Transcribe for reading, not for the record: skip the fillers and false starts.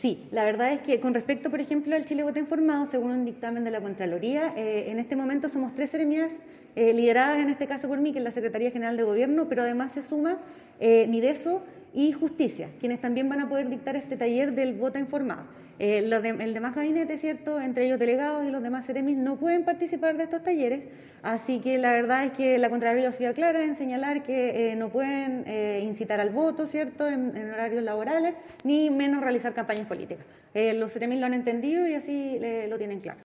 Sí, la verdad es que con respecto, por ejemplo, al Chile Vota Informado, según un dictamen de la Contraloría, en este momento somos 3 seremías lideradas en este caso por mí, que es la Secretaría General de Gobierno, pero además se suma Mideso y Justicia, quienes también van a poder dictar este taller del Vota Informado. El demás gabinete, ¿cierto?, entre ellos delegados y los demás seremis, no pueden participar de estos talleres, así que la verdad es que la Contraloría ha sido clara en señalar que no pueden incitar al voto, ¿cierto?, en horarios laborales, ni menos realizar campañas políticas. Los seremis lo han entendido y así lo tienen claro.